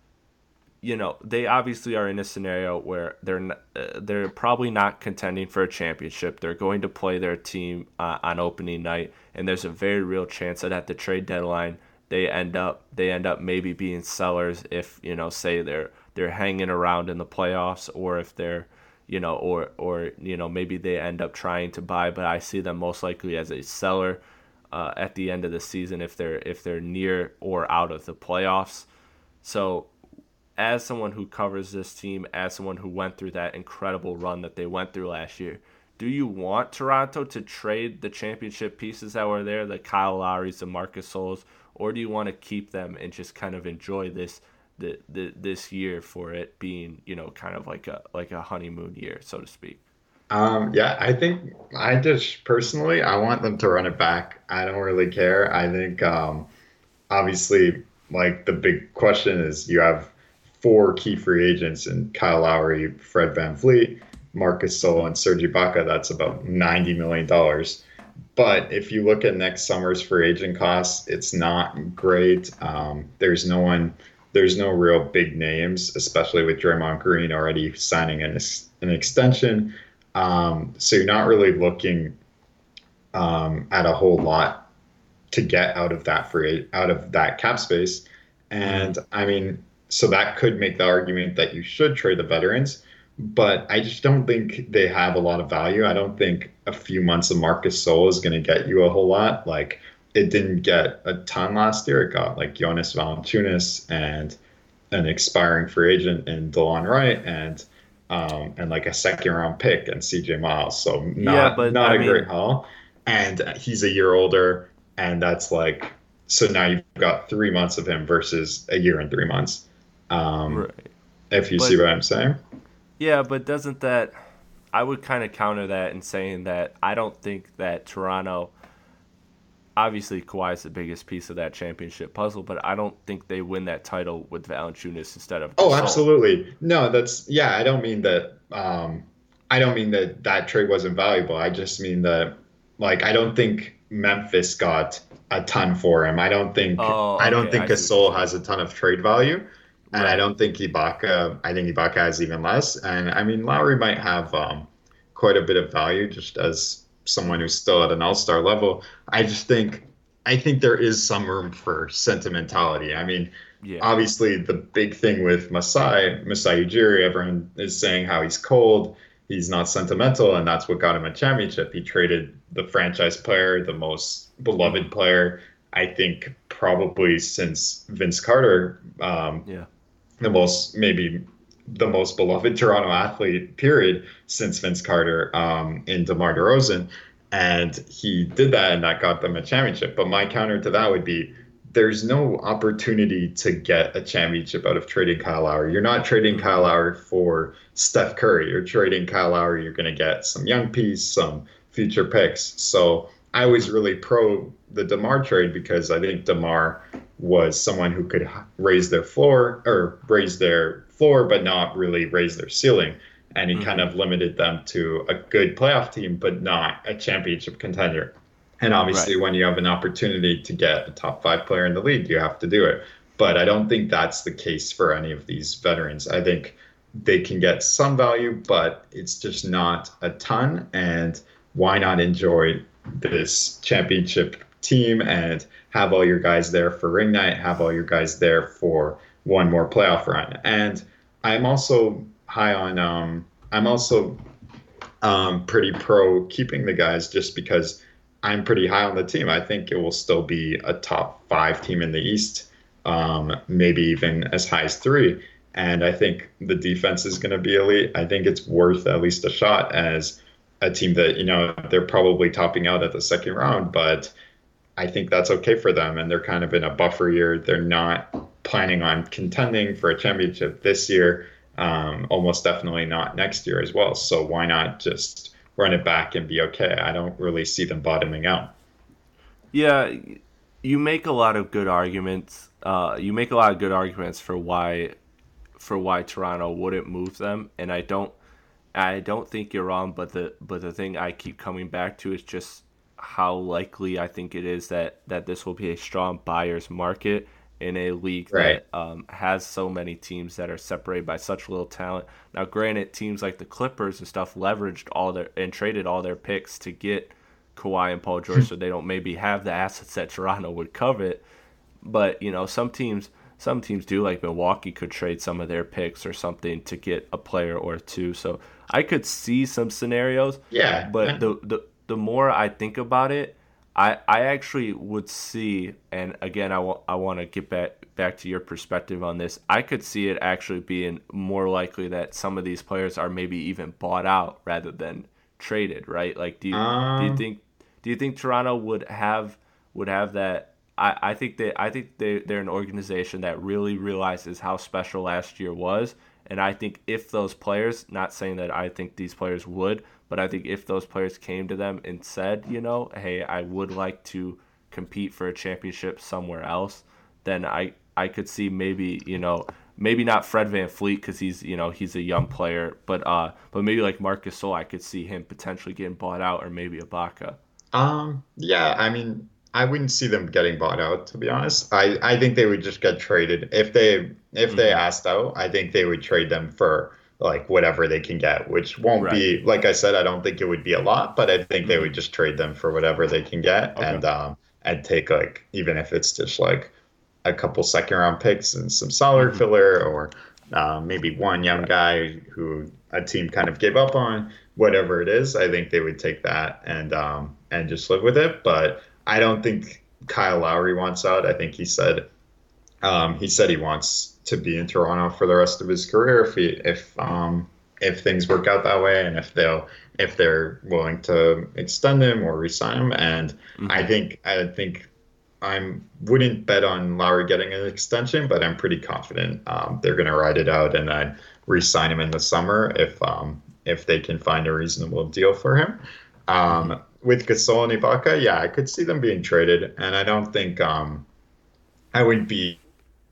You know, they obviously are in a scenario where they're not, uh, they're probably not contending for a championship. They're going to play their team uh, on opening night, and there's a very real chance that at the trade deadline they end up they end up maybe being sellers if, you know, say they're they're hanging around in the playoffs, or if they're, you know, or or you know, maybe they end up trying to buy. But I see them most likely as a seller uh, at the end of the season if they're if they're near or out of the playoffs. So, as someone who covers this team, as someone who went through that incredible run that they went through last year, do you want Toronto to trade the championship pieces that were there, the Kyle Lowrys, the Marc Gasols, or do you want to keep them and just kind of enjoy this the, the this year for it being, you know, kind of like a like a honeymoon year, so to speak? Um, yeah, I think I just personally I want them to run it back. I don't really care. I think um, obviously, like, the big question is you have four key free agents in Kyle Lowry, Fred VanVleet, Marc Gasol, and Serge Ibaka. That's about ninety million dollars. But if you look at next summer's free agent costs, it's not great. Um, there's no one, there's no real big names, especially with Draymond Green already signing an, an extension. Um, so you're not really looking um, at a whole lot to get out of that free out of that cap space. And I mean, so that could make the argument that you should trade the veterans. But I just don't think they have a lot of value. I don't think a few months of Marc Gasol is going to get you a whole lot. Like, it didn't get a ton last year. It got like Jonas Valanciunas and an expiring free agent in DeLon Wright and um, and like a second round pick and C J Miles. So not yeah, but, not I a mean... great haul. And he's a year older, and that's like, so now you've got three months of him versus a year and three months. Um, right. If you but... see what I'm saying. Yeah, but doesn't that – I would kind of counter that in saying that I don't think that Toronto – obviously Kawhi is the biggest piece of that championship puzzle, but I don't think they win that title with Valanciunas instead of – Oh, absolutely. No, that's – yeah, I don't mean that um, – I don't mean that that trade wasn't valuable. I just mean that like I don't think Memphis got a ton for him. I don't think Oh, I don't okay, think I see what Gasol you're saying. has a ton of trade value, and I Right. don't think Ibaka. I think Ibaka has even less. And I mean Lowry might have um, quite a bit of value just as someone who's still at an all-star level. I just think I think there is some room for sentimentality. I mean, Yeah. obviously the big thing with Masai, Masai Ujiri, everyone is saying how he's cold, he's not sentimental, and that's what got him a championship. He traded the franchise player, the most beloved player, I think probably since Vince Carter, um, Yeah. the most maybe the most beloved Toronto athlete, period, since Vince Carter um, in DeMar DeRozan. And he did that, and that got them a championship. But my counter to that would be there's no opportunity to get a championship out of trading Kyle Lowry. You're not trading Kyle Lowry for Steph Curry. You're trading Kyle Lowry. You're going to get some young piece, some future picks. So I was really pro the DeMar trade because I think DeMar was someone who could raise their floor or raise their floor, but not really raise their ceiling. And he mm-hmm. kind of limited them to a good playoff team, but not a championship contender. And obviously, right. when you have an opportunity to get a top five player in the league, you have to do it. But I don't think that's the case for any of these veterans. I think they can get some value, but it's just not a ton. And why not enjoy this championship team and have all your guys there for ring night, have all your guys there for one more playoff run? And I'm also high on, um, I'm also um, pretty pro keeping the guys just because I'm pretty high on the team. I think it will still be a top five team in the East, um, maybe even as high as three. And I think the defense is going to be elite. I think it's worth at least a shot as a team that, you know, they're probably topping out at the second round, but I think that's okay for them. And they're kind of in a buffer year. They're not planning on contending for a championship this year, um, almost definitely not next year as well. So why not just run it back and be okay? I don't really see them bottoming out. Yeah, you make a lot of good arguments. Uh, you make a lot of good arguments for why, for why Toronto wouldn't move them, and I don't, I don't think you're wrong. But the but the thing I keep coming back to is just how likely I think it is that that this will be a strong buyer's market in a league right. that um, has so many teams that are separated by such little talent. Now, granted, teams like the Clippers and stuff leveraged all their and traded all their picks to get Kawhi and Paul George, so they don't maybe have the assets that Toronto would covet. But you know, some teams, some teams do, like Milwaukee, could trade some of their picks or something to get a player or two. So I could see some scenarios. Yeah. But the the the more I think about it, I, I actually would see, and again, I, w- I want to get back, back to your perspective on this. I could see it actually being more likely that some of these players are maybe even bought out rather than traded, right? Like, do you um, do you think do you think Toronto would have would have that? I, I think they I think they they're an organization that really realizes how special last year was, and I think if those players, not saying that I think these players would, but I think if those players came to them and said, you know, hey, I would like to compete for a championship somewhere else, then I, I could see maybe, you know, maybe not Fred VanVleet because he's, you know, he's a young player, but uh, but maybe like Marc Gasol, I could see him potentially getting bought out, or maybe Ibaka. Um, yeah, I mean, I wouldn't see them getting bought out, to be honest. I, I think they would just get traded. If they if mm-hmm. they asked out, I think they would trade them for like whatever they can get, which won't right. be, like I said, I don't think it would be a lot, but I think mm-hmm. they would just trade them for whatever they can get. Okay. And um, and take like, even if it's just like a couple second round picks and some salary mm-hmm. filler, or uh, maybe one young guy who a team kind of gave up on, whatever it is, I think they would take that and um, and just live with it. But I don't think Kyle Lowry wants out. I think he said um, he said he wants to be in Toronto for the rest of his career if he, if um if things work out that way, and if they'll if they're willing to extend him or re-sign him. And mm-hmm. I think I think I'm wouldn't bet on Lowry getting an extension, but I'm pretty confident um, they're going to ride it out and then re-sign him in the summer if um if they can find a reasonable deal for him. Um, mm-hmm. With Gasol and Ibaka, yeah, I could see them being traded, and I don't think um I wouldn't be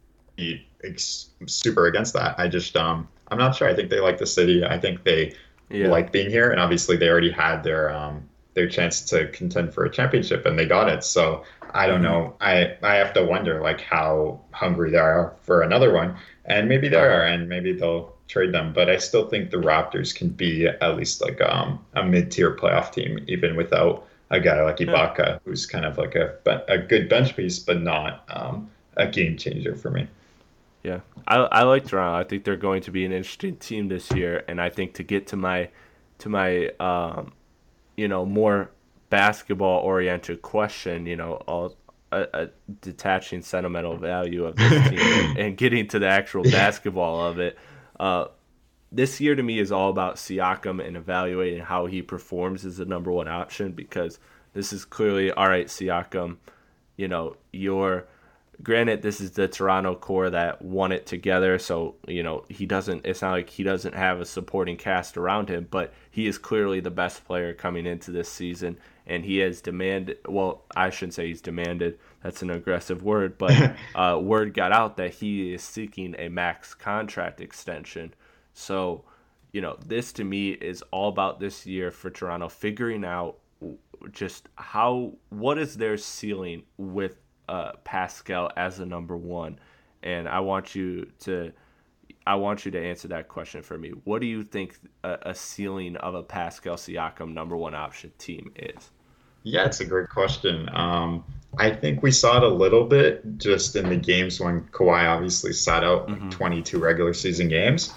super against that. I just um I'm not sure. I think they like the city. I think they yeah. like being here, and obviously they already had their um their chance to contend for a championship, and they got it. So I don't know. I I have to wonder like how hungry they are for another one, and maybe they are, and maybe they'll trade them. But I still think the Raptors can be at least like um, a mid-tier playoff team, even without a guy like Ibaka, yeah. who's kind of like a a good bench piece, but not um, a game changer for me. Yeah, I I like Toronto. I think they're going to be an interesting team this year, and I think to get to my to my um, you know, more basketball oriented question, you know, all a, a detaching sentimental value of this team and, and getting to the actual basketball of it. Uh, this year to me is all about Siakam and evaluating how he performs as the number one option, because this is clearly, all right, Siakam, you know, you're, granted, this is the Toronto core that won it together, so, you know, he doesn't, it's not like he doesn't have a supporting cast around him, but he is clearly the best player coming into this season, and he has demanded, well, I shouldn't say he's demanded, that's an aggressive word, but uh, word got out that he is seeking a max contract extension. So, you know, this to me is all about this year for Toronto, figuring out just how, what is their ceiling with Uh, Pascal as a number one, and I want you to, I want you to answer that question for me. What do you think a, a ceiling of a Pascal Siakam number one option team is? Yeah, it's a great question. Um, I think we saw it a little bit just in the games when Kawhi obviously sat out like mm-hmm. twenty-two regular season games,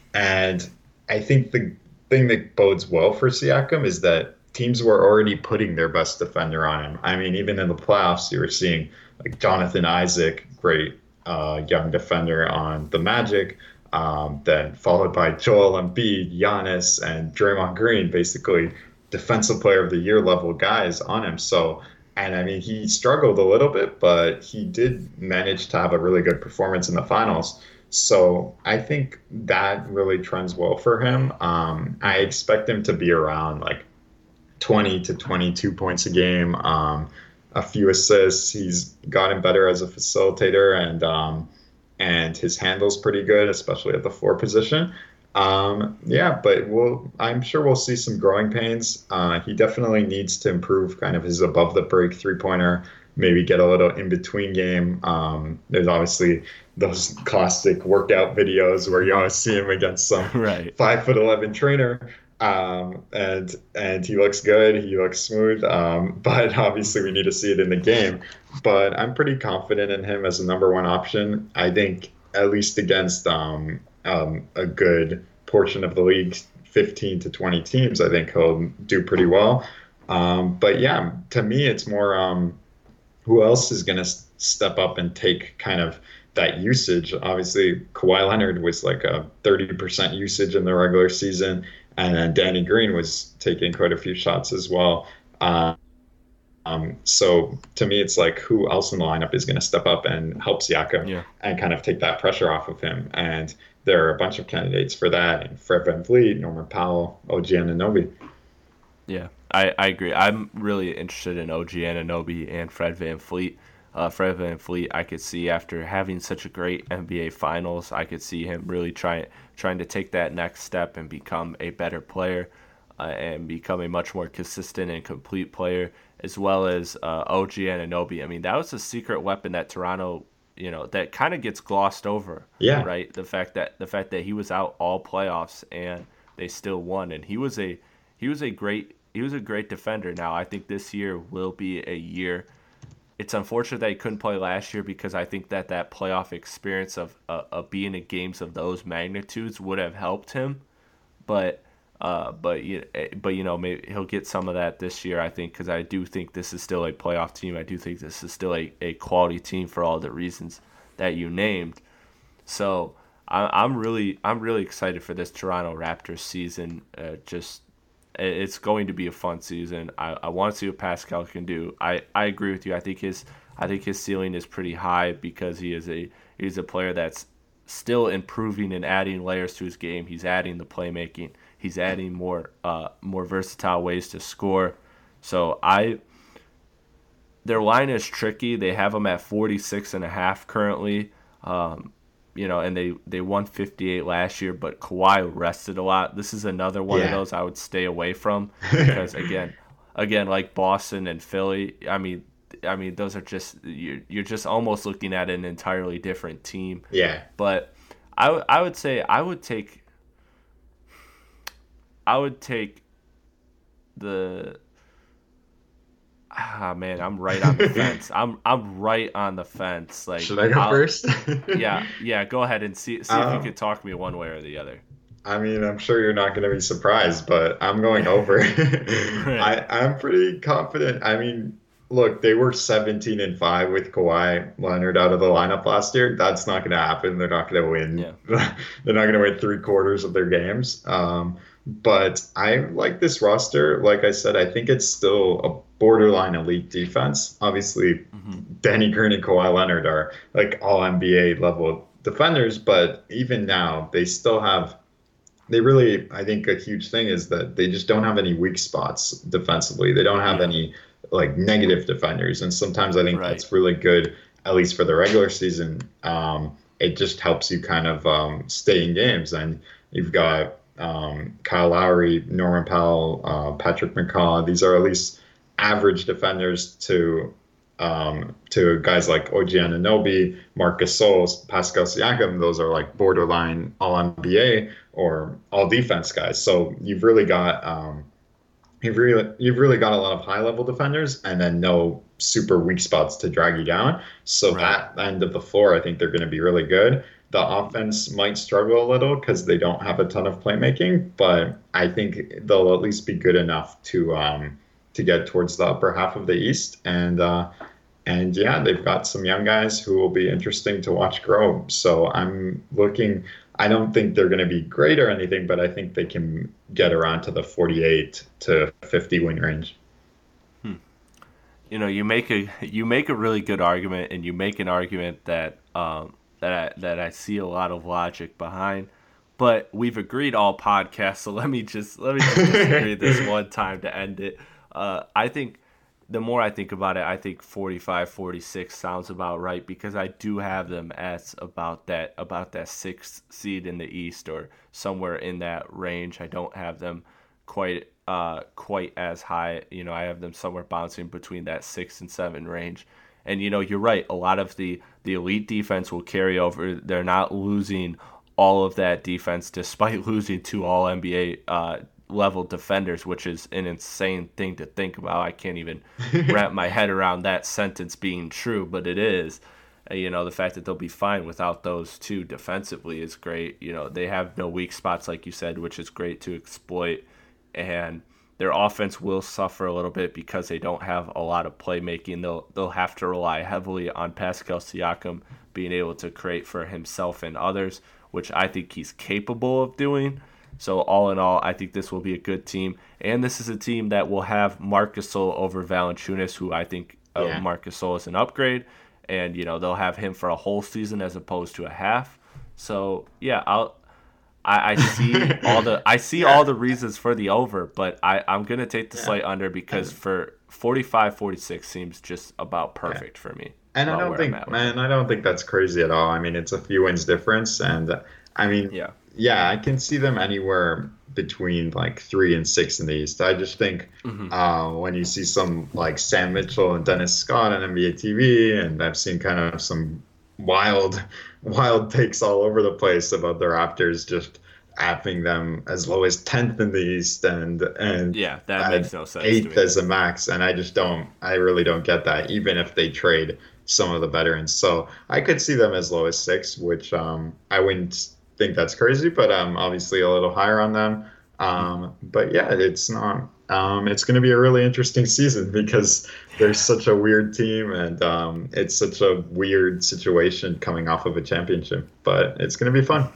and I think the thing that bodes well for Siakam is that teams were already putting their best defender on him. I mean, even in the playoffs, you were seeing like Jonathan Isaac, great uh, young defender on the Magic, um, then followed by Joel Embiid, Giannis, and Draymond Green, basically defensive player of the year level guys on him. So, and I mean, he struggled a little bit, but he did manage to have a really good performance in the finals. So I think that really trends well for him. Um, I expect him to be around like twenty to twenty-two points a game, um, a few assists. He's gotten better as a facilitator, and um, and his handle's pretty good, especially at the four position. Um, yeah, but we'll, I'm sure we'll see some growing pains. Uh, he definitely needs to improve kind of his above the break three pointer, maybe get a little in between game. Um, there's obviously those classic workout videos where you always see him against some right. five foot eleven trainer. Um, and and he looks good, he looks smooth, um, but obviously we need to see it in the game. But I'm pretty confident in him as a number one option. I think at least against um, um, a good portion of the league, fifteen to twenty teams, I think he'll do pretty well. Um, but yeah, to me, it's more um, who else is going to step up and take kind of that usage. Obviously, Kawhi Leonard was like a thirty percent usage in the regular season. And then Danny Green was taking quite a few shots as well. Um, um, so to me, it's like who else in the lineup is going to step up and help Siakam yeah. and kind of take that pressure off of him. And there are a bunch of candidates for that. And Fred VanVleet, Norman Powell, O G Anunoby. Yeah, I, I agree. I'm really interested in O G Anunoby and Fred VanVleet. Uh, Fred VanVleet, I could see after having such a great N B A Finals, I could see him really trying trying to take that next step and become a better player uh, and become a much more consistent and complete player, as well as uh, O G Anunoby. I mean, that was a secret weapon that Toronto, you know, that kind of gets glossed over. Yeah. Right. The fact that the fact that he was out all playoffs and they still won, and he was a he was a great he was a great defender. Now I think this year will be a year. It's unfortunate that he couldn't play last year, because I think that that playoff experience of uh, of being in games of those magnitudes would have helped him. But uh, but you but you know maybe he'll get some of that this year, I think, because I do think this is still a playoff team. I do think this is still a, a quality team for all the reasons that you named. So I, I'm really I'm really excited for this Toronto Raptors season. Uh, just. It's going to be a fun season. I, I want to see what Pascal can do. I, I agree with you. I think his I think his ceiling is pretty high, because he is a he's a player that's still improving and adding layers to his game. He's adding the playmaking. He's adding more uh more versatile ways to score. So I their line is tricky. They have them at forty-six and a half currently. Um, You know, and they, they won fifty-eight last year, but Kawhi rested a lot. This is another one yeah. of those I would stay away from, because again, again, like Boston and Philly, I mean, I mean, those are just you're you're just almost looking at an entirely different team. Yeah. But I, w- I would say I would take I would take the ah man I'm right on the fence. I'm I'm right on the fence. Like, should I go I'll, first? yeah, yeah. Go ahead and see see um, if you could talk me one way or the other. I mean, I'm sure you're not going to be surprised, but I'm going over. I I'm pretty confident. I mean, look, they were seventeen and five with Kawhi Leonard out of the lineup last year. That's not going to happen. They're not going to win. Yeah. They're not going to win three quarters of their games. Um, but I like this roster. Like I said, I think it's still a borderline elite defense. Obviously, mm-hmm. Danny Green and Kawhi Leonard are like all N B A level defenders. But even now, they still have. They really, I think, a huge thing is that they just don't have any weak spots defensively. They don't have yeah. any. like negative defenders, and sometimes I think right. that's really good, at least for the regular season. Um, it just helps you kind of um, stay in games, and you've got um, Kyle Lowry, Norman Powell, uh, Patrick McCaw. These are at least average defenders to um, to guys like O G Anunoby, Marc Gasol, Pascal Siakam. Those are like borderline all N B A or all defense guys. So you've really got um, You've really, you've really got a lot of high-level defenders and then no super weak spots to drag you down. So right. that end of the floor, I think they're going to be really good. The offense might struggle a little because they don't have a ton of playmaking, but I think they'll at least be good enough to um, to get towards the upper half of the East. And uh, and yeah, they've got some young guys who will be interesting to watch grow. So I'm looking. I don't think they're going to be great or anything, but I think they can get around to the forty-eight to fifty win range. Hmm. You know, you make a you make a really good argument, and you make an argument that um, that I, that I see a lot of logic behind. But we've agreed all podcasts, so let me just let me just disagree this one time to end it. Uh, I think. The more I think about it, I think forty-five, forty-six sounds about right because I do have them as about that about that sixth seed in the East or somewhere in that range. I don't have them quite uh, quite as high. You know, I have them somewhere bouncing between that six and seven range. And you know, you're right. A lot of the the elite defense will carry over. They're not losing all of that defense despite losing two All N B A uh, level defenders, which is an insane thing to think about. I can't even wrap my head around that sentence being true, but it is. You know, the fact that they'll be fine without those two defensively is great. You know, they have no weak spots, like you said, which is great to exploit. And their offense will suffer a little bit because they don't have a lot of playmaking. They'll they'll have to rely heavily on Pascal Siakam being able to create for himself and others, which I think he's capable of doing. So all in all, I think this will be a good team. And this is a team that will have Marc Gasol over Valanciunas, who I think uh, yeah. Marc Gasol is an upgrade. And, you know, they'll have him for a whole season as opposed to a half. So, yeah, I'll, I, I see all the I see yeah. all the reasons for the over, but I, I'm going to take the yeah. slight under because for forty-five, forty-six seems just about perfect yeah. for me. And I don't think, man, I don't think that's crazy at all. I mean, it's a few wins difference. And, I mean, yeah. Yeah, I can see them anywhere between like three and six in the East. I just think mm-hmm. uh, when you see some like Sam Mitchell and Dennis Scott on N B A T V, and I've seen kind of some wild, wild takes all over the place about the Raptors just apping them as low as tenth in the East and and yeah, that makes no sense. Eighth as a max, and I just don't. I really don't get that. Even if they trade some of the veterans, so I could see them as low as six, which um, I wouldn't think that's crazy, but I'm obviously a little higher on them. Um, but yeah, it's not. Um, it's going to be a really interesting season because they're such a weird team, and um, it's such a weird situation coming off of a championship. But it's going to be fun.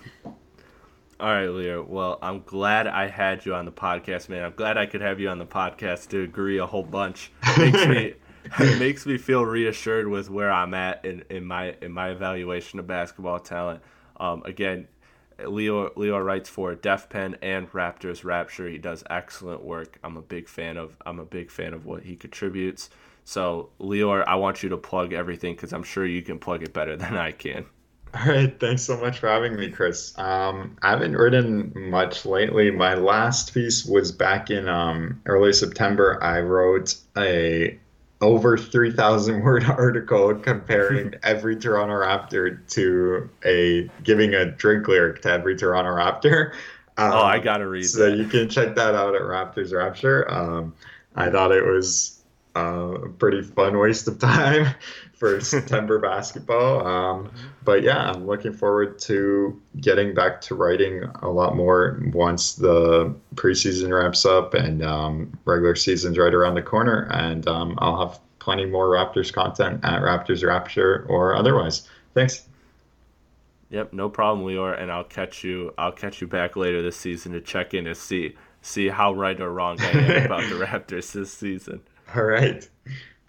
All right, Leo. Well, I'm glad I had you on the podcast, man. I'm glad I could have you on the podcast to agree a whole bunch. It makes me it makes me feel reassured with where I'm at in, in my in my evaluation of basketball talent. Um, again. Leo Leo writes for Def Pen and Raptors Rapture. He does excellent work. I'm a big fan of I'm a big fan of what he contributes. So Leo, I want you to plug everything because I'm sure you can plug it better than I can. All right, thanks so much for having me, Chris. Um, I haven't written much lately. My last piece was back in um, early September. I wrote a over three thousand word article comparing every Toronto Raptor to a giving a drink lyric to every Toronto Raptor. Um, oh, I gotta read so that. you can check that out at Raptors Rapture. Um, I thought it was uh, a pretty fun waste of time for September basketball. Um, but yeah, I'm looking forward to getting back to writing a lot more once the preseason wraps up and um, regular season's right around the corner. And um, I'll have plenty more Raptors content at Raptors Rapture or otherwise. Thanks. Yep, no problem, Lior. And I'll catch you. I'll catch you back later this season to check in and see see how right or wrong I am about the Raptors this season. All right.